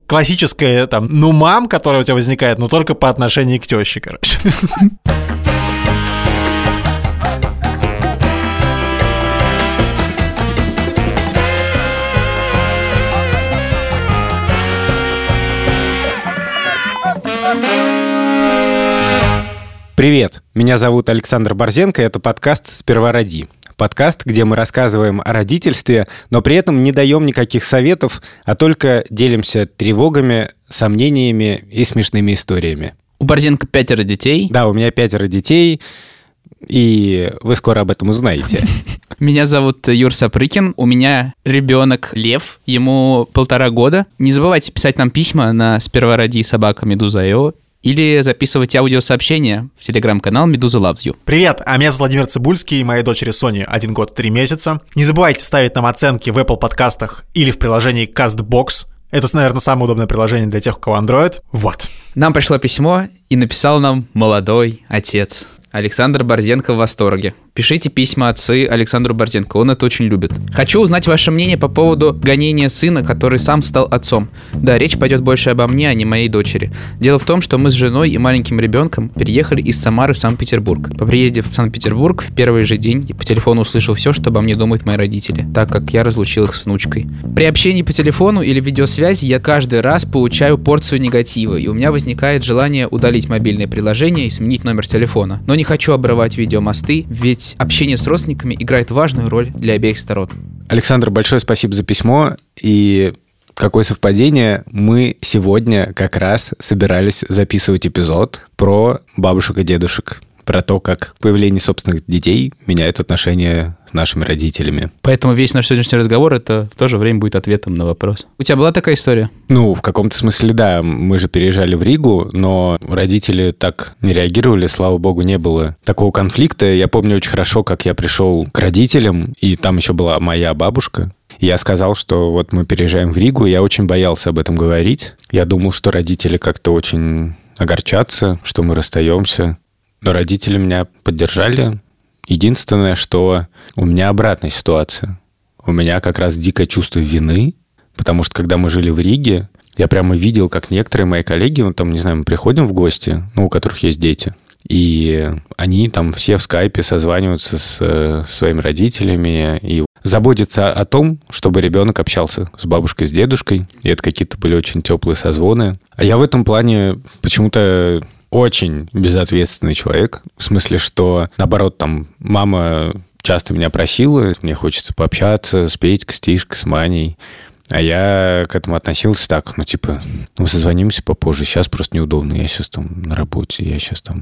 классическая там, мам, которая у тебя возникает, но только по отношению к тёще, короче. Привет, меня зовут Александр Борзенко, это подкаст «Сперва роди». Подкаст, где мы рассказываем о родительстве, но при этом не даем никаких советов, а только делимся тревогами, сомнениями и смешными историями. У Борзенко 5 детей. Да, у меня 5 детей, и вы скоро об этом узнаете. Меня зовут Юр Сапрыкин, у меня ребенок Лев, ему 1,5 года. Не забывайте писать нам письма на спервароди@meduza.io или записывать аудиосообщения в телеграм-канал «Медуза Loves You». Привет, а меня зовут Владимир Цибульский, и моей дочери Соне 1 год 3 месяца. Не забывайте ставить нам оценки в Apple подкастах или в приложении CastBox. Это, наверное, самое удобное приложение для тех, у кого Android. Вот. Нам пришло письмо, и написал нам молодой отец. Александр Борзенко в восторге. Пишите письма отцы Александру Борзенко, он это очень любит. Хочу узнать ваше мнение по поводу гонения сына, который сам стал отцом. Да, речь пойдет больше обо мне, а не моей дочери. Дело в том, что мы с женой и маленьким ребенком переехали из Самары в Санкт-Петербург. По приезде в Санкт-Петербург в первый же день по телефону услышал все, что обо мне думают мои родители, так как я разлучил их с внучкой. При общении по телефону или видеосвязи я каждый раз получаю порцию негатива, и у меня возникает желание удалить мобильное приложение и сменить номер телефона. Но не хочу обрывать видеомосты, ведь общение с родственниками играет важную роль для обеих сторон. Александр, большое спасибо за письмо. И какое совпадение, мы сегодня как раз собирались записывать эпизод про бабушек и дедушек, про то, как появление собственных детей меняет отношения с нашими родителями. Поэтому весь наш сегодняшний разговор это в то же время будет ответом на вопрос. У тебя была такая история? Ну, в каком-то смысле, да. Мы же переезжали в Ригу, но родители так не реагировали, слава богу, не было такого конфликта. Я помню очень хорошо, как я пришел к родителям, и там еще была моя бабушка. Я сказал, что вот мы переезжаем в Ригу, и я очень боялся об этом говорить. Я думал, что родители как-то очень огорчатся, что мы расстаемся. Но родители меня поддержали. Единственное, что у меня обратная ситуация. У меня как раз дикое чувство вины, потому что когда мы жили в Риге, я прямо видел, как некоторые мои коллеги, ну, там, не знаю, мы приходим в гости, ну, у которых есть дети, и они там все в скайпе созваниваются с своими родителями и заботятся о том, чтобы ребенок общался с бабушкой, с дедушкой. И это какие-то были очень теплые созвоны. А я в этом плане почему-то очень безответственный человек. В смысле, что, наоборот, там, мама часто меня просила, мне хочется пообщаться с Петькой, с Тишкой, с Маней. А я к этому относился так, мы созвонимся попозже, сейчас просто неудобно, я сейчас там на работе, я сейчас там...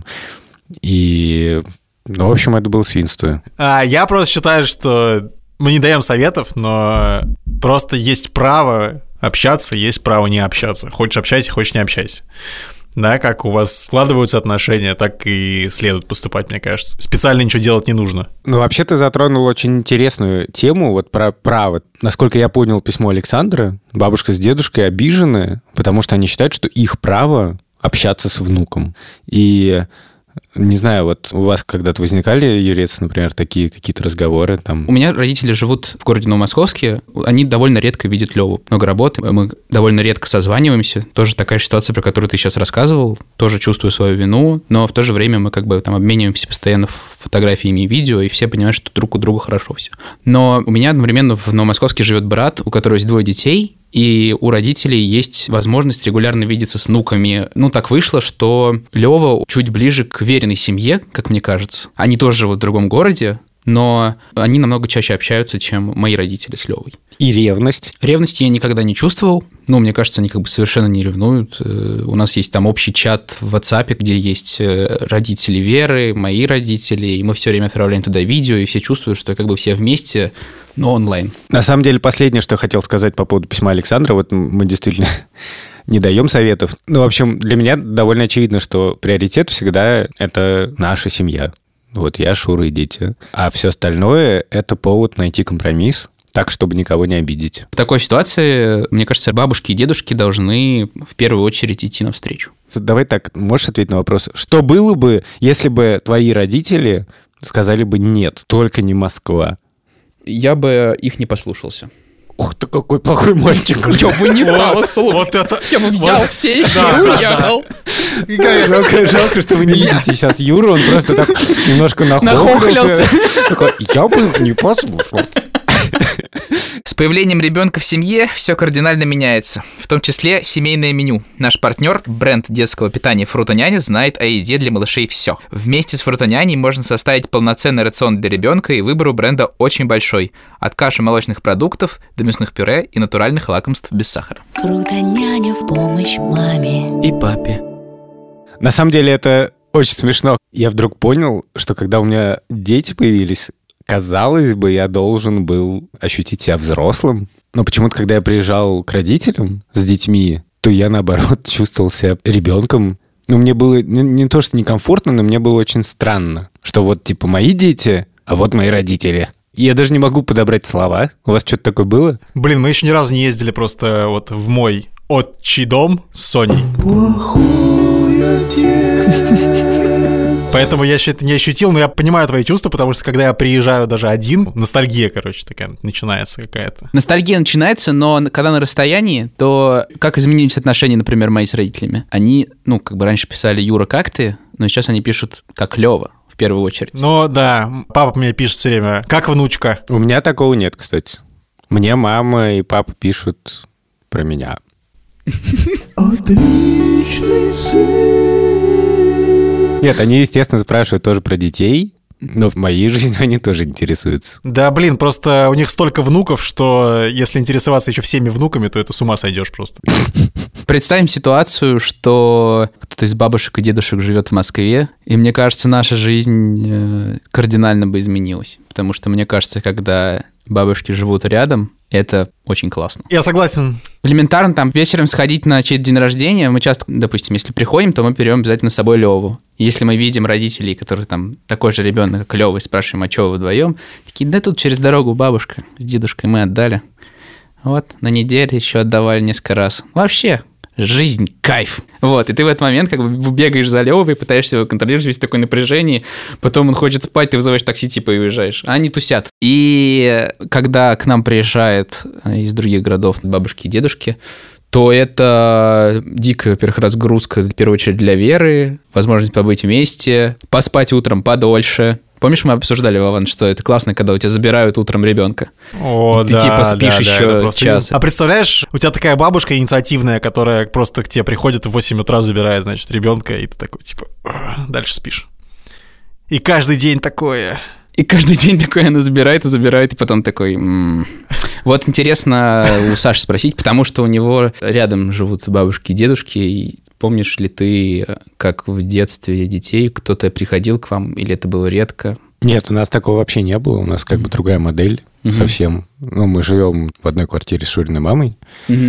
И, в общем, это было свинство. Я просто считаю, что мы не даем советов, но просто есть право общаться, есть право не общаться. Хочешь общайся, хочешь не общайся. Да, как у вас складываются отношения, так и следует поступать, мне кажется. Специально ничего делать не нужно. Ну, вообще ты затронул очень интересную тему, вот про право. Насколько я понял письмо Александра, бабушка с дедушкой обижены, потому что они считают, что их право общаться с внуком. И... Не знаю, вот у вас когда-то возникали, Юрец, например, такие какие-то разговоры там? У меня родители живут в городе Новомосковске, они довольно редко видят Леву. Много работы, мы довольно редко созваниваемся. Тоже такая ситуация, про которую ты сейчас рассказывал. Тоже чувствую свою вину, но в то же время мы как бы там обмениваемся постоянно фотографиями и видео, и все понимают, что друг у друга хорошо все. Но у меня одновременно в Новомосковске живет брат, у которого есть 2 детей, и у родителей есть возможность регулярно видеться с внуками. Ну, так вышло, что Лёва чуть ближе к Вериной семье, как мне кажется. Они тоже живут в другом городе, но они намного чаще общаются, чем мои родители с Лёвой. И ревность? Ревности я никогда не чувствовал. Ну, мне кажется, они как бы совершенно не ревнуют. У нас есть там общий чат в WhatsApp, где есть родители Веры, мои родители, и мы все время отправляем туда видео, и все чувствуют, что как бы все вместе, но онлайн. На самом деле, последнее, что я хотел сказать по поводу письма Александра, вот мы действительно не даем советов. Ну, в общем, для меня довольно очевидно, что приоритет всегда это наша семья. Вот я, Шура и дети. А все остальное – это повод найти компромисс, так, чтобы никого не обидеть. В такой ситуации, мне кажется, бабушки и дедушки должны в первую очередь идти навстречу. Давай так, можешь ответить на вопрос, что было бы, если бы твои родители сказали бы «нет, только не Москва»? Я бы их не послушался. Ух ты, какой плохой мальчик. Я бы не стал их слушать. Вот это... Я бы взял все еще и уехал. Жалко, что вы не видите сейчас Юру, он просто так немножко Нахохлился. Такой, я бы их не послушал. С появлением ребенка в семье все кардинально меняется, в том числе семейное меню. Наш партнер, бренд детского питания Фрутоняня, знает о еде для малышей все. Вместе с Фрутоняней можно составить полноценный рацион для ребенка, и выбор у бренда очень большой. От каши молочных продуктов до мясных пюре и натуральных лакомств без сахара. Фрутоняня в помощь маме И папе. На самом деле это очень смешно. Я вдруг понял, что когда у меня дети появились, казалось бы, я должен был ощутить себя взрослым. Но почему-то, когда я приезжал к родителям с детьми, то я, наоборот, чувствовал себя ребенком. Ну, мне было не то, что некомфортно, но мне было очень странно, что вот, типа, мои дети, а вот мои родители. Я даже не могу подобрать слова. У вас что-то такое было? Блин, мы еще ни разу не ездили просто вот в мой отчий дом с Соней. Поэтому я еще это не ощутил, но я понимаю твои чувства, потому что когда я приезжаю даже один, ностальгия, короче, такая начинается какая-то. Ностальгия начинается, но когда на расстоянии, то как изменились отношения, например, мои с родителями? Они, как бы раньше писали «Юра, как ты?», но сейчас они пишут «Как Лёва», в первую очередь. Ну да, папа мне пишет все время «Как внучка?». У меня такого нет, кстати. Мне мама и папа пишут про меня. Отличный сын. Нет, они, естественно, спрашивают тоже про детей, но в моей жизни они тоже интересуются. Да, блин, просто у них столько внуков, что если интересоваться еще всеми внуками, то это с ума сойдешь просто. Представим ситуацию, что кто-то из бабушек и дедушек живет в Москве, и мне кажется, наша жизнь кардинально бы изменилась. Потому что мне кажется, когда бабушки живут рядом, это очень классно. Я согласен. Элементарно там вечером сходить на чей-то день рождения, мы часто, допустим, если приходим, то мы берем обязательно с собой Леву. Если мы видим родителей, которые там такой же ребенок, как Лёва, и спрашиваем, а чего вы вдвоем, такие, да тут через дорогу бабушка с дедушкой мы отдали. Вот, на неделе еще отдавали несколько раз. Вообще, жизнь, кайф. Вот, и ты в этот момент как бы бегаешь за Лёвой, пытаешься его контролировать, весь такое напряжение, потом он хочет спать, ты вызываешь такси, типа, и уезжаешь. А они тусят. И когда к нам приезжают из других городов бабушки и дедушки, то это дикая, во-первых, разгрузка, в первую очередь, для Веры, возможность побыть вместе, поспать утром подольше. Помнишь, мы обсуждали, Вован, что это классно, когда у тебя забирают утром ребенка? О, ты да, типа спишь да, еще час. А представляешь, у тебя такая бабушка инициативная, которая просто к тебе приходит в 8 утра, забирает, значит, ребенка, и ты такой, типа, дальше спишь. И каждый день такое... И каждый день такой она забирает, и потом такой... Вот интересно у Саши спросить, потому что у него рядом живут бабушки и дедушки, и помнишь ли ты, как в детстве детей кто-то приходил к вам, или это было редко? Нет, у нас такого вообще не было, у нас как бы другая модель совсем. Ну, мы живем в одной квартире с Шуриной мамой,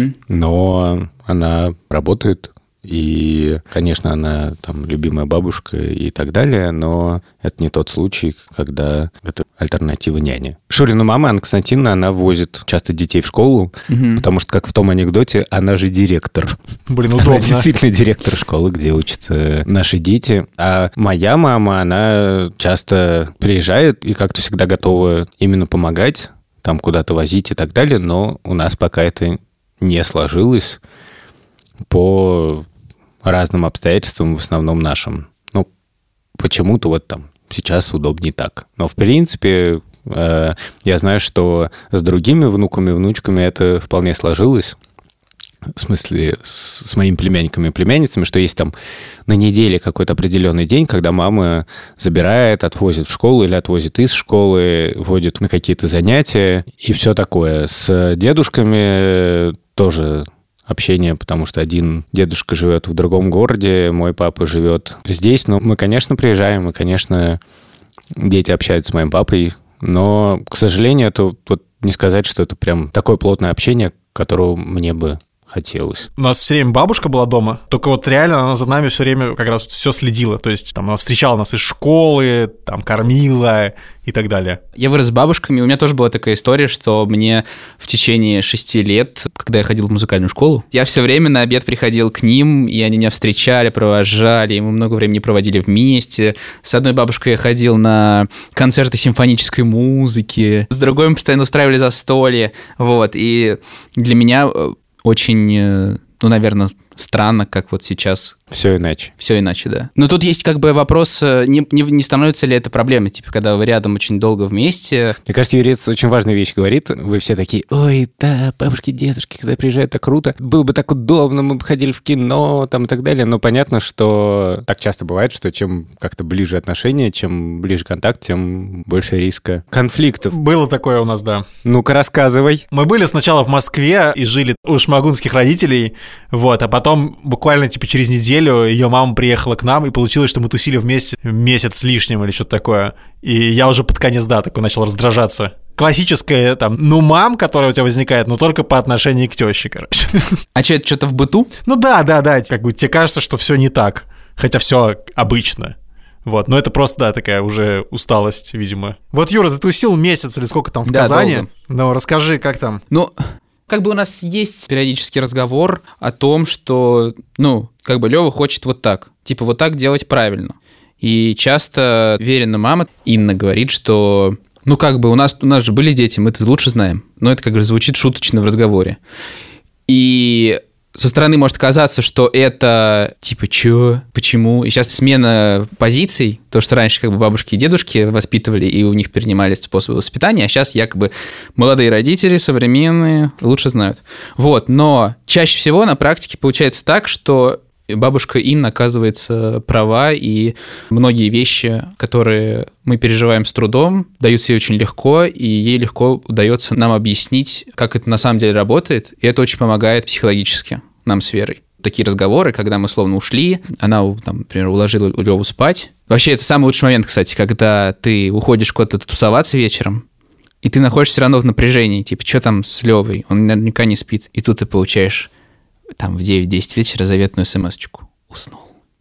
но она работает. И, конечно, она там любимая бабушка и так далее, но это не тот случай, когда это альтернатива няне. Шурина мама, Анна Константиновна, она возит часто детей в школу, потому что, как в том анекдоте, она же директор. Блин, удобно. Она действительно директор школы, где учатся наши дети. А моя мама, она часто приезжает и как-то всегда готова именно помогать, там куда-то возить и так далее, но у нас пока это не сложилось по разным обстоятельствам, в основном нашим. Ну, почему-то вот там сейчас удобнее так. Но, в принципе, я знаю, что с другими внуками и внучками это вполне сложилось. В смысле, с моими племянниками и племянницами, что есть там на неделе какой-то определенный день, когда мама забирает, отвозит в школу или отвозит из школы, водит на какие-то занятия и все такое. С дедушками тоже общение, потому что один дедушка живет в другом городе, мой папа живет здесь. Но мы, конечно, приезжаем, и, конечно, дети общаются с моим папой, но, к сожалению, это вот не сказать, что это прям такое плотное общение, которого мне бы хотелось. У нас все время бабушка была дома, только вот реально она за нами все время как раз все следила. То есть там она встречала нас из школы, там кормила и так далее. Я вырос с бабушками, у меня тоже была такая история, что мне в течение 6 лет, когда я ходил в музыкальную школу, я все время на обед приходил к ним, и они меня встречали, провожали, и мы много времени проводили вместе. С одной бабушкой я ходил на концерты симфонической музыки, с другой мы постоянно устраивали застолье, вот, и для меня очень, наверное, странно, как вот сейчас. Все иначе. Все иначе, да. Но тут есть как бы вопрос, не становится ли это проблемой, типа, когда вы рядом очень долго вместе. Мне кажется, Юрец очень важную вещь говорит. Вы все такие: ой, да, бабушки, дедушки, когда приезжают, так круто. Было бы так удобно, мы бы ходили в кино, там и так далее. Но понятно, что так часто бывает, что чем как-то ближе отношения, чем ближе контакт, тем больше риска конфликтов. Было такое у нас, да. Ну-ка, рассказывай. Мы были сначала в Москве и жили у шмагунских родителей, вот, а потом буквально типа через неделю ее мама приехала к нам, и получилось, что мы тусили вместе месяц с лишним или что-то такое. И я уже под конец, да, такой начал раздражаться. Классическая там, мам, которая у тебя возникает, но только по отношению к тёще, короче. А что, это что-то в быту? Ну да, как бы тебе кажется, что все не так, хотя все обычно. Вот, но это просто, да, такая уже усталость, видимо. Вот, Юра, ты тусил месяц или сколько там в Казани? Долго. Ну, расскажи, как там? Ну, как бы у нас есть периодический разговор о том, что, как бы Лёва хочет вот так. Типа вот так делать правильно. И часто Верина мама Инна говорит, что, как бы у нас же были дети, мы это лучше знаем. Но это как бы звучит шуточно в разговоре. И со стороны может казаться, что это типа чё, почему. И сейчас смена позиций, то, что раньше как бы бабушки и дедушки воспитывали, и у них перенимали способы воспитания, а сейчас якобы молодые родители, современные, лучше знают. Вот, но чаще всего на практике получается так, что бабушка Инна оказывается права, и многие вещи, которые мы переживаем с трудом, даются ей очень легко, и ей легко удается нам объяснить, как это на самом деле работает, и это очень помогает психологически нам с Верой. Такие разговоры, когда мы словно ушли, она, там, например, уложила Лёву спать. Вообще, это самый лучший момент, кстати, когда ты уходишь куда-то тусоваться вечером, и ты находишься все равно в напряжении, типа, что там с Лёвой? Он наверняка не спит. И тут ты получаешь там в 9-10 вечера заветную смс-очку. Уснул.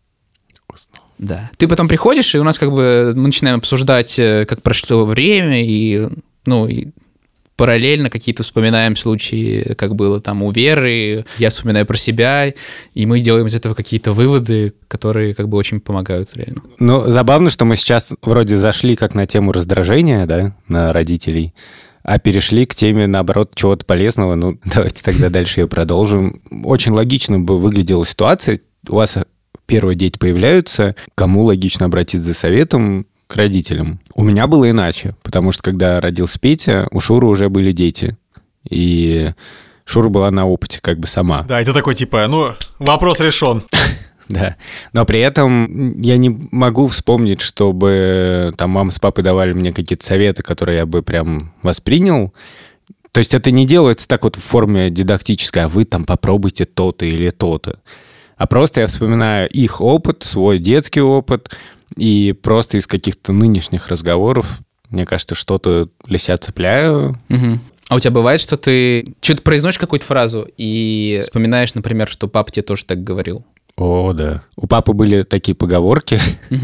Да. Ты потом приходишь, и у нас как бы мы начинаем обсуждать, как прошло время, и параллельно какие-то вспоминаем случаи, как было там у Веры, я вспоминаю про себя, и мы делаем из этого какие-то выводы, которые как бы очень помогают реально. Ну, забавно, что мы сейчас вроде зашли как на тему раздражения, да, на родителей, а перешли к теме, наоборот, чего-то полезного. Ну, давайте тогда дальше ее продолжим. Очень логично бы выглядела ситуация. У вас первые дети появляются, кому логично обратиться за советом? К родителям. У меня было иначе, потому что когда родился Петя, у Шуры уже были дети. И Шура была на опыте как бы сама. Да, это такой типа, вопрос решен. Да, но при этом я не могу вспомнить, чтобы там мама с папой давали мне какие-то советы, которые я бы прям воспринял. То есть это не делается так вот в форме дидактической, а вы там попробуйте то-то или то-то. А просто я вспоминаю их опыт, свой детский опыт, и просто из каких-то нынешних разговоров, мне кажется, что-то для себя цепляю. Угу. А у тебя бывает, что ты что-то произносишь какую-то фразу и вспоминаешь, например, что папа тебе тоже так говорил? О, да. У папы были такие поговорки,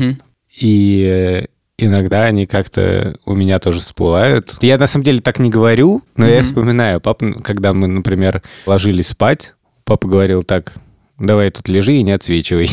и иногда они как-то у меня тоже всплывают. Я на самом деле так не говорю, но я вспоминаю. Папа, когда мы, например, ложились спать, папа говорил так: давай тут лежи и не отсвечивай.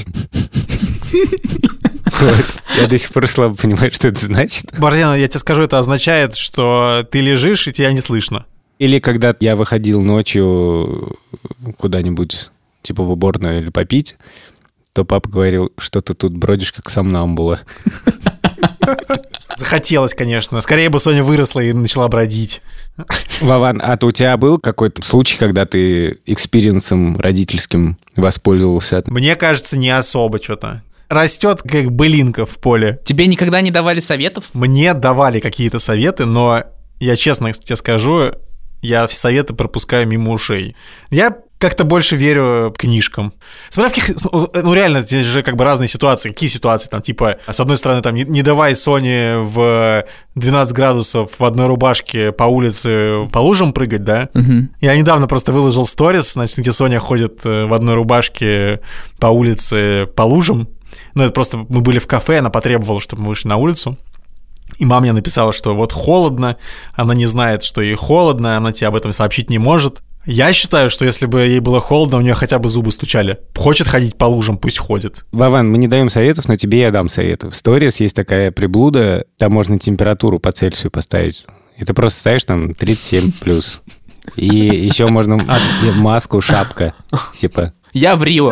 Я до сих пор слабо понимаю, что это значит. Борзен, я тебе скажу, это означает, что ты лежишь, и тебя не слышно. Или когда я выходил ночью куда-нибудь, типа в уборную или попить, то папа говорил, что ты тут бродишь как сомнамбула. Захотелось, конечно. Скорее бы Соня выросла и начала бродить. Вован, а у тебя был какой-то случай, когда ты экспириенсом родительским воспользовался? Мне кажется, не особо что-то. Растет как былинка в поле. Тебе никогда не давали советов? Мне давали какие-то советы, но я честно тебе скажу, я все советы пропускаю мимо ушей. Я как-то больше верю книжкам. Смотря в каких... Ну, реально, здесь же как бы разные ситуации. Какие ситуации? Там, типа, с одной стороны, там, не давай Соне в 12 градусов в одной рубашке по улице по лужам прыгать, да? Я недавно просто выложил сторис, значит, где Соня ходит в одной рубашке по улице по лужам. Ну, это просто мы были в кафе, она потребовала, чтобы мы вышли на улицу. И мама мне написала, что вот холодно, она не знает, что ей холодно, она тебе об этом сообщить не может. Я считаю, что если бы ей было холодно, у нее хотя бы зубы стучали. Хочет ходить по лужам, пусть ходит. Вован, мы не даем советов, но тебе я дам советов. В сторис есть такая приблуда, там можно температуру по Цельсию поставить. И ты просто ставишь там 37+. И еще можно маску, шапка. Типа. Я в Рио.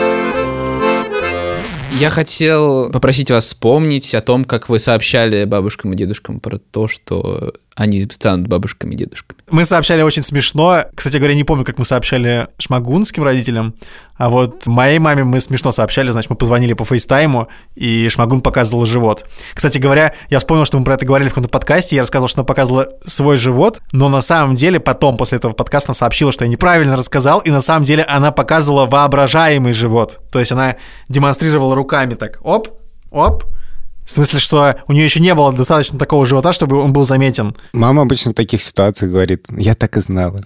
Я хотел попросить вас вспомнить о том, как вы сообщали бабушкам и дедушкам про то, что они станут бабушками и дедушками. Мы сообщали очень смешно. Кстати говоря, не помню, как мы сообщали шмагунским родителям, а вот моей маме мы смешно сообщали. Значит, мы позвонили по фейстайму, и Шмагун показывала живот. Кстати говоря, я вспомнил, что мы про это говорили в каком-то подкасте, я рассказывал, что она показывала свой живот, но на самом деле потом, после этого подкаста, она сообщила, что я неправильно рассказал, и на самом деле она показывала воображаемый живот. То есть она демонстрировала руками так, оп, оп. В смысле, что у нее еще не было достаточно такого живота, чтобы он был заметен. Мама обычно в таких ситуациях говорит, я так и знала.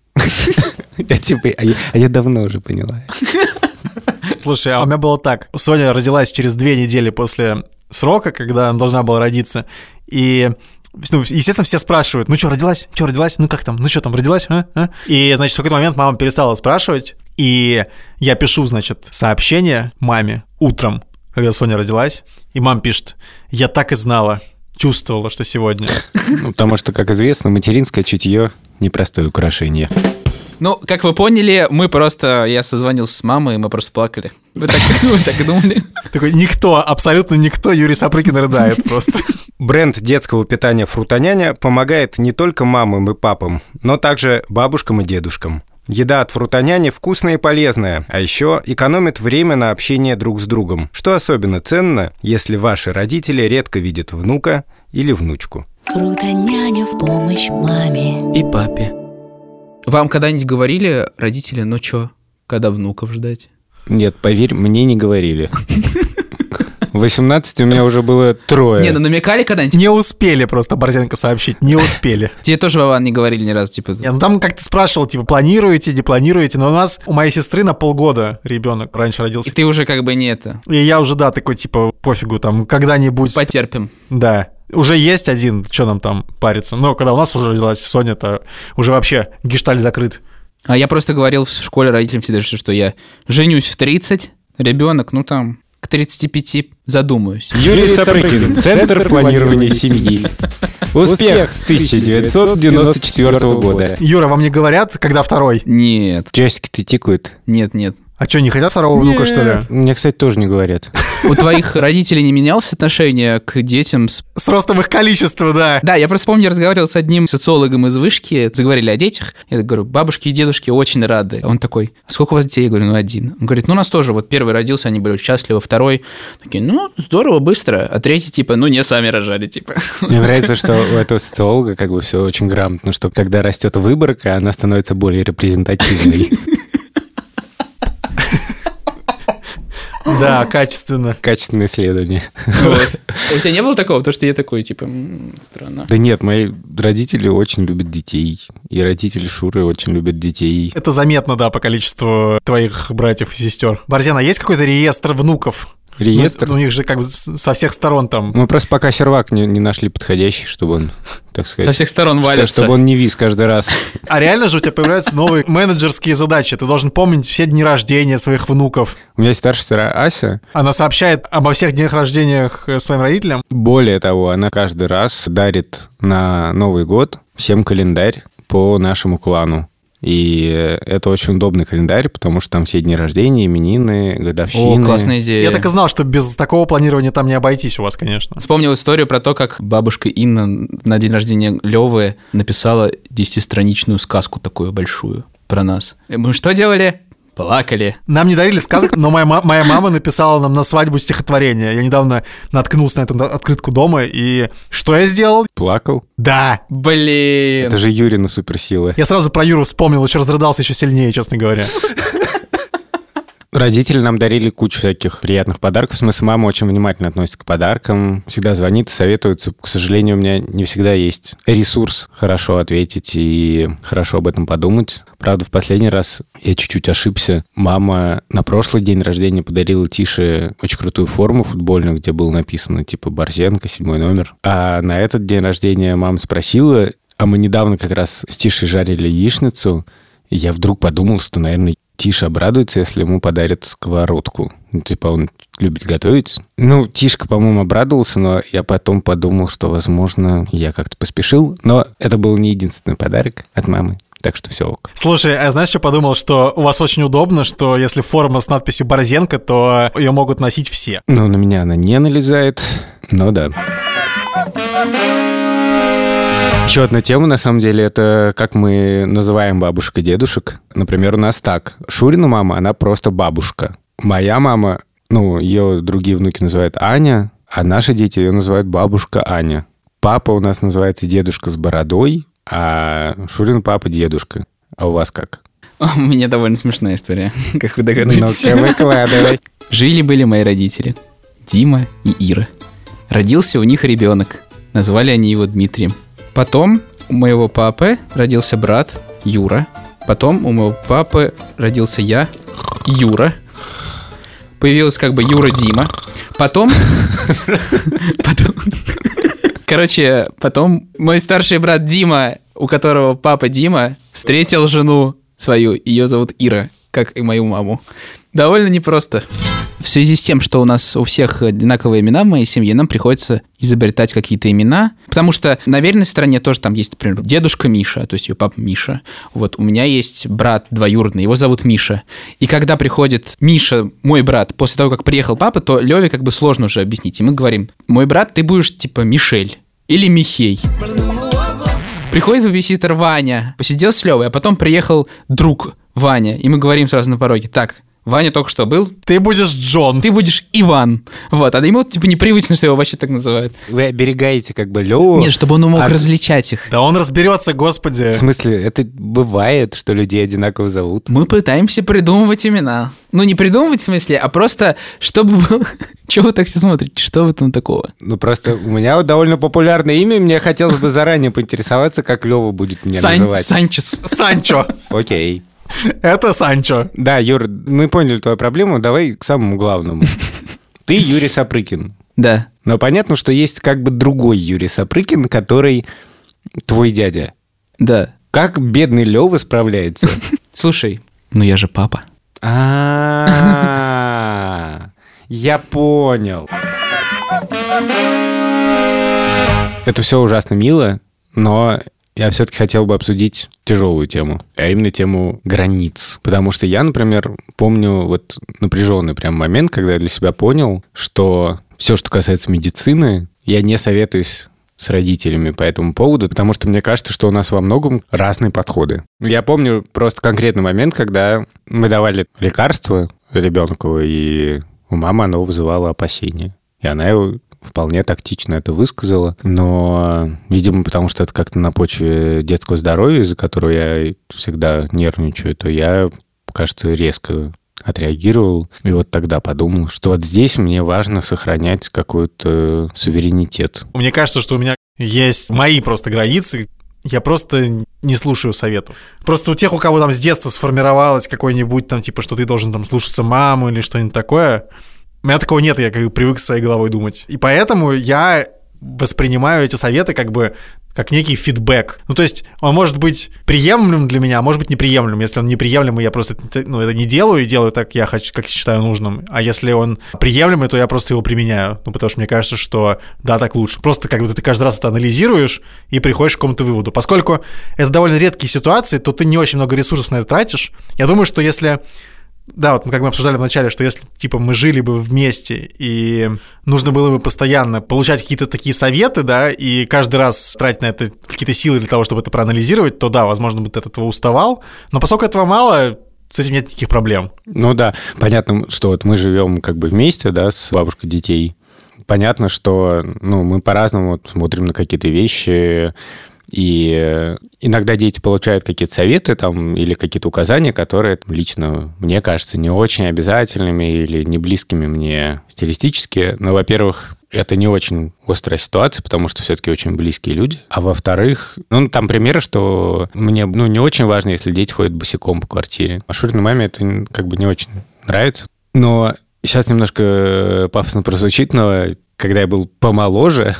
Я типа, а я давно уже поняла. Слушай, а у меня было так. Соня родилась через 2 недели после срока, когда она должна была родиться. И, ну, естественно, все спрашивают, ну что, родилась? Что, родилась? Ну как там? Ну что там, родилась? И, значит, в какой-то момент мама перестала спрашивать. И я пишу, значит, сообщение маме утром, когда Соня родилась. И мама пишет, я так и знала, чувствовала, что сегодня. Ну, потому что, как известно, материнское чутье – непростое украшение. Ну, как вы поняли, я созвонился с мамой, и мы просто плакали. Вы так думали? Такой никто, абсолютно никто, Юрий Сапрыкин рыдает просто. Бренд детского питания «Фрутоняня» помогает не только мамам и папам, но также бабушкам и дедушкам. Еда от «Фрутоняни» вкусная и полезная, а еще экономит время на общение друг с другом, что особенно ценно, если ваши родители редко видят внука или внучку. Фрутоняня в помощь маме и папе. Вам когда-нибудь говорили родители, ну чё, когда внуков ждать? Нет, поверь, мне не говорили. В 18 у меня уже было 3. Не, ну намекали когда-нибудь? Не успели просто Борзенко сообщить, не успели. Тебе тоже, Вован, не говорили ни разу, типа... Ну там как-то спрашивал, типа, планируете, не планируете, но у моей сестры на полгода ребенок раньше родился. И ты уже как бы не это... И я уже, да, такой, типа, пофигу, там, когда-нибудь... Потерпим. Да. Уже есть один, что нам там париться. Но когда у нас уже родилась Соня, то уже вообще гештальт закрыт. А я просто говорил в школе родителям всегда, что я женюсь в 30, ребенок, ну там... к 35 задумаюсь. Юрий Сапрыкин, Центр планирования семьи. Успех с 1994 года. Юра, вам не говорят, когда второй? Нет. Часики-то тикают. Нет. А что, не хотят второго внука, что ли? Мне, кстати, тоже не говорят. У твоих родителей не менялось отношение к детям? С ростом их количества, да. Да, я просто помню, я разговаривал с одним социологом из вышки, заговорили о детях. Я говорю, бабушки и дедушки очень рады. Он такой, а сколько у вас детей? Я говорю, 1. Он говорит, у нас тоже, вот первый родился, они были счастливы, второй. Такие, здорово, быстро. А третий, типа, не сами рожали, типа. Мне нравится, что у этого социолога как бы все очень грамотно, что когда растет выборка, она становится более репрезентативной. Да, качественно. Качественное исследование. Вот. У тебя не было такого? Потому что я такой, типа, странно. Да нет, мои родители очень любят детей. И родители Шуры очень любят детей. Это заметно, да, по количеству твоих братьев и сестер. Борзена, есть какой-то реестр внуков? Реестр? У них же как бы со всех сторон там. Мы просто пока сервак не нашли подходящий, чтобы он, так сказать... Со всех сторон валится. Чтобы он не вис каждый раз. А реально же у тебя появляются новые менеджерские задачи. Ты должен помнить все дни рождения своих внуков. У меня есть старшая сестра Ася. Она сообщает обо всех днях рождениях своим родителям. Более того, она каждый раз дарит на Новый год всем календарь по нашему клану. И это очень удобный календарь, потому что там все дни рождения, именины, годовщины. О, классная идея. Я так и знал, что без такого планирования там не обойтись у вас, конечно. Вспомнил историю про то, как бабушка Инна на день рождения Лёвы написала 10-страничную сказку такую большую про нас. Мы что делали? плакали. Нам не дарили сказок, но моя мама написала нам на свадьбу стихотворение. Я недавно наткнулся на эту открытку дома, и что я сделал? Плакал? Да. Блин. Это же Юрина суперсила. Я сразу про Юру вспомнил, еще разрыдался еще сильнее, честно говоря. Родители нам дарили кучу всяких приятных подарков. В смысле, мама очень внимательно относится к подаркам, всегда звонит и советуется. К сожалению, у меня не всегда есть ресурс хорошо ответить и хорошо об этом подумать. Правда, в последний раз я чуть-чуть ошибся. Мама на прошлый день рождения подарила Тише очень крутую форму футбольную, где было написано типа «Борзенко», 7 номер. А на этот день рождения мама спросила, а мы недавно как раз с Тишей жарили яичницу, и я вдруг подумал, что, наверное, Тиша обрадуется, если ему подарят сковородку. Ну, типа, он любит готовить. Ну, Тишка, по-моему, обрадовался, но я потом подумал, что, возможно, я как-то поспешил. Но это был не единственный подарок от мамы. Так что все ок. Слушай, а знаешь, что подумал? Что у вас очень удобно, что если форма с надписью «Борзенко», то ее могут носить все. Ну, на меня она не налезает, но да. Еще одна тема, на самом деле, это как мы называем бабушек и дедушек. Например, у нас так. Шурина мама, она просто бабушка. Моя мама, ну, ее другие внуки называют Аня, а наши дети ее называют бабушка Аня. Папа у нас называется дедушка с бородой, а Шурин папа дедушка. А у вас как? У меня довольно смешная история, как вы догадываетесь. Ну-ка, выкладывай. Жили-были мои родители, Дима и Ира. Родился у них ребенок. Назвали они его Дмитрием. Потом у моего папы родился брат Юра. Потом у моего папы родился я, Юра. Появилась как бы Юра Дима. Потом... Короче, потом мой старший брат Дима, у которого папа Дима, встретил жену свою. Ее зовут Ира, как и мою маму. Довольно непросто. В связи с тем, что у нас у всех одинаковые имена в моей семье, нам приходится изобретать какие-то имена, потому что на верной стороне тоже там есть, например, дедушка Миша, то есть ее папа Миша. Вот у меня есть брат двоюродный, его зовут Миша. И когда приходит Миша, мой брат, после того, как приехал папа, то Леве как бы сложно уже объяснить. И мы говорим: мой брат, ты будешь типа Мишель или Михей. Приходит бэбиситер Ваня, посидел с Левой, а потом приехал друг Ваня, и мы говорим сразу на пороге: так, Ваня только что был. Ты будешь Джон. Ты будешь Иван. Вот, а ему типа непривычно, что его вообще так называют. Вы оберегаете как бы Леву. Нет, чтобы он мог различать их. Да он разберется, господи. В смысле, это бывает, что людей одинаково зовут? Мы пытаемся придумывать имена. Ну, не придумывать в смысле, а просто, чтобы было... Чего вы так все смотрите? Что в этом такого? Ну, просто у меня вот довольно популярное имя, мне хотелось бы заранее поинтересоваться, как Лева будет меня называть. Санчес. Санчо. Окей. Это Санчо. Да, Юр, мы поняли твою проблему, давай к самому главному. Ты Юрий Сапрыкин. Да. Но понятно, что есть как бы другой Юрий Сапрыкин, который твой дядя. Да. Как бедный Лёва справляется? Слушай, ну я же папа. Я понял. Это все ужасно мило, но я все-таки хотел бы обсудить тяжелую тему, а именно тему границ. Потому что я, например, помню вот напряженный прям момент, когда я для себя понял, что все, что касается медицины, я не советуюсь с родителями по этому поводу, потому что мне кажется, что у нас во многом разные подходы. Я помню просто конкретный момент, когда мы давали лекарство ребенку, и у мамы оно вызывало опасения. И она его вполне тактично это высказала, но, видимо, потому что это как-то на почве детского здоровья, из-за которого я всегда нервничаю, то я, кажется, резко отреагировал. И вот тогда подумал, что вот здесь мне важно сохранять какой-то суверенитет. Мне кажется, что у меня есть мои просто границы. Я просто не слушаю советов. Просто у тех, у кого там с детства сформировалось какой-нибудь там, типа, что ты должен там слушаться маму или что-нибудь такое, у меня такого нет, я как бы привык своей головой думать. И поэтому я воспринимаю эти советы как бы как некий фидбэк. Ну, то есть он может быть приемлем для меня, а может быть неприемлем. Если он неприемлемый, я просто это не делаю и делаю так, я хочу, как считаю нужным. А если он приемлемый, то я просто его применяю. Ну, потому что мне кажется, что да, так лучше. Просто как бы ты каждый раз это анализируешь и приходишь к какому-то выводу. Поскольку это довольно редкие ситуации, то ты не очень много ресурсов на это тратишь. Я думаю, что если... Да, вот как мы обсуждали вначале, что если, типа, мы жили бы вместе, и нужно было бы постоянно получать какие-то такие советы, да, и каждый раз тратить на это какие-то силы для того, чтобы это проанализировать, то да, возможно, бы ты от этого уставал. Но поскольку этого мало, с этим нет никаких проблем. Ну да, понятно, что вот мы живем как бы вместе, да, с бабушкой детей. Понятно, что мы по-разному смотрим на какие-то вещи, и иногда дети получают какие-то советы там, или какие-то указания, которые лично мне кажутся не очень обязательными или не близкими мне стилистически. Но, во-первых, это не очень острая ситуация, потому что все-таки очень близкие люди. А во-вторых, там примеры, что мне не очень важно, если дети ходят босиком по квартире. А Шуриной маме это как бы не очень нравится. Но сейчас немножко пафосно прозвучит, но когда я был помоложе,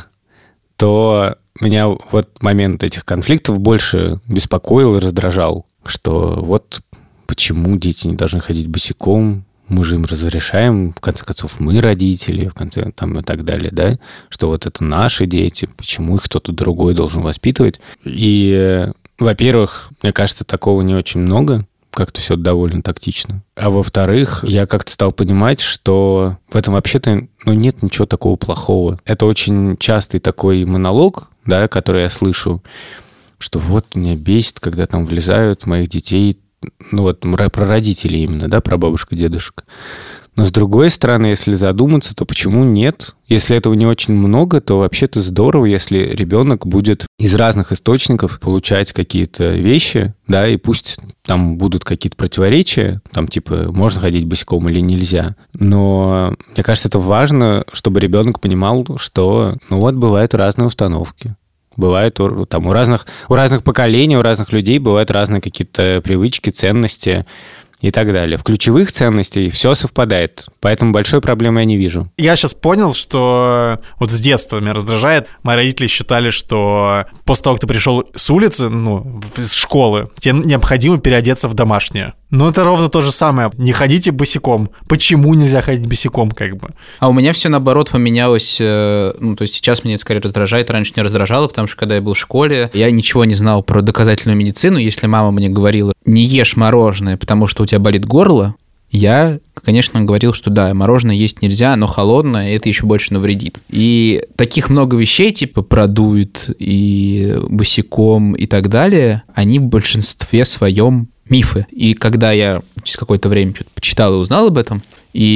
то меня вот момент этих конфликтов больше беспокоил и раздражал, что вот почему дети не должны ходить босиком, мы же им разрешаем, в конце концов, мы родители, в конце там и так далее, да, что вот это наши дети, почему их кто-то другой должен воспитывать. И, во-первых, мне кажется, такого не очень много, как-то все довольно тактично. А во-вторых, я как-то стал понимать, что в этом вообще-то нет ничего такого плохого. Это очень частый такой монолог, да, который я слышу, что вот меня бесит, когда там влезают в моих детей, про родителей именно, да, про бабушек и дедушек. Но с другой стороны, если задуматься, то почему нет? Если этого не очень много, то вообще-то здорово, если ребенок будет из разных источников получать какие-то вещи, да, и пусть там будут какие-то противоречия, там типа можно ходить босиком или нельзя. Но мне кажется, это важно, чтобы ребенок понимал, что, бывают разные установки. Бывает там у разных поколений, у разных людей бывают разные какие-то привычки, ценности и так далее. В ключевых ценностях все совпадает, поэтому большой проблемы я не вижу. Я сейчас понял, что вот с детства меня раздражает. Мои родители считали, что после того, как ты пришел с улицы, из школы, тебе необходимо переодеться в домашнее. Но это ровно то же самое. Не ходите босиком. Почему нельзя ходить босиком, как бы? А у меня все наоборот поменялось. То есть сейчас меня это скорее раздражает. Раньше не раздражало, потому что когда я был в школе, я ничего не знал про доказательную медицину. Если мама мне говорила, не ешь мороженое, потому что у тебя болит горло, я, конечно, говорил, что да, мороженое есть нельзя, но холодное, это еще больше навредит. И таких много вещей, типа продует и босиком и так далее, они в большинстве своем мифы. И когда я через какое-то время что-то почитал и узнал об этом,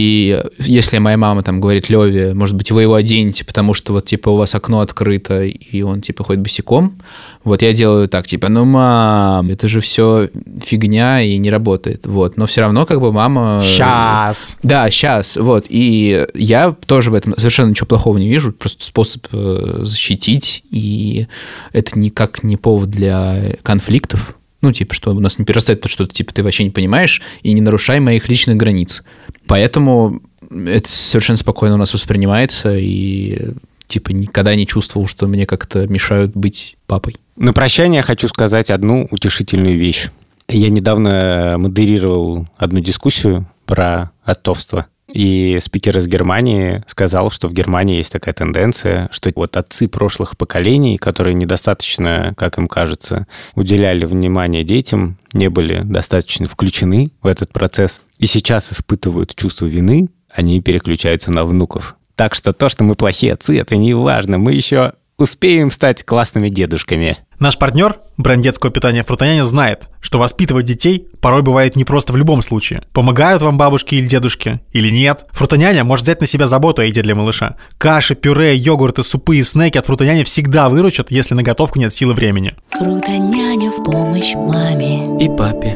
и если моя мама там говорит Леве, может быть, вы его оденете, потому что вот типа у вас окно открыто, и он типа ходит босиком, вот я делаю так, типа, мам, это же все фигня и не работает, вот. Но все равно как бы мама... Сейчас. Да, сейчас, вот. И я тоже в этом совершенно ничего плохого не вижу, просто способ защитить, и это никак не повод для конфликтов. Что у нас не перерастает то, что типа ты вообще не понимаешь и не нарушай моих личных границ. Поэтому это совершенно спокойно у нас воспринимается, и типа никогда не чувствовал, что мне как-то мешают быть папой. На прощание хочу сказать одну утешительную вещь. Я недавно модерировал одну дискуссию про отцовство. И спикер из Германии сказал, что в Германии есть такая тенденция, что вот отцы прошлых поколений, которые недостаточно, как им кажется, уделяли внимание детям, не были достаточно включены в этот процесс, и сейчас испытывают чувство вины, они переключаются на внуков. Так что то, что мы плохие отцы, это не важно, мы еще успеем стать классными дедушками. Наш партнер, бренд детского питания «Фрутоняня», знает, что воспитывать детей порой бывает непросто в любом случае. Помогают вам бабушки или дедушки, или нет? «Фрутоняня» может взять на себя заботу о еде для малыша. Каши, пюре, йогурты, супы и снеки от «Фрутоняни» всегда выручат, если на готовку нет силы времени. «Фрутоняня» в помощь маме и папе.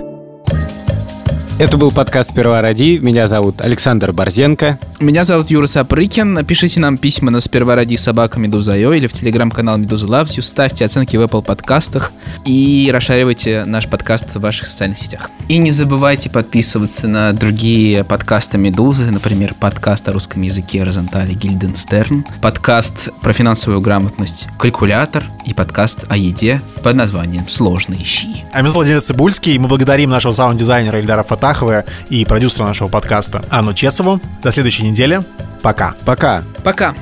Это был подкаст «Сперва роди». Меня зовут Александр Борзенко. Меня зовут Юра Сапрыкин. Пишите нам письма на spervaraди@meduza.io или в телеграм-канал Meduza Loves You. Ставьте оценки в Apple подкастах и расшаривайте наш подкаст в ваших социальных сетях. И не забывайте подписываться на другие подкасты Медузы, например, подкаст о русском языке Розенталя Гильденстерн, подкаст про финансовую грамотность «Калькулятор» и подкаст о еде под названием «Сложные щи». А меня зовут Владимир Цибульский, и мы благодарим нашего саунд-дизайнера Ильдара Фатахова и продюсера нашего подкаста Анну Чесову. До следующей недели. Пока. Пока. Пока.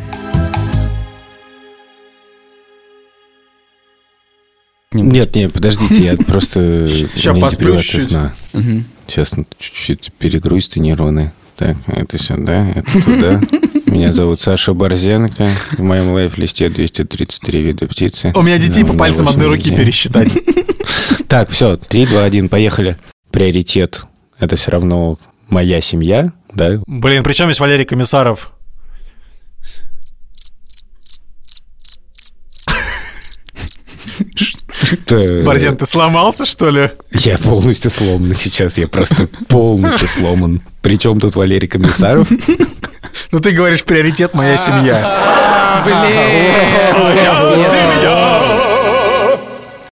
Нет, подождите, я просто... Сейчас посплю чуть-чуть. Сейчас чуть-чуть перегрузятся нейроны. Так, это сюда, это туда. Меня зовут Саша Борзенко. В моем лайф-листе 233 вида птицы. У меня детей по пальцам одной руки пересчитать. Так, все, 3, 2, 1, поехали. Приоритет это все равно моя семья, да? Блин, при чем есть Валерий Комиссаров? Борзен, ты сломался, что ли? Я полностью сломан сейчас, я просто полностью сломан. Причем тут Валерий Комиссаров? Ну ты говоришь, приоритет моя семья. Блин!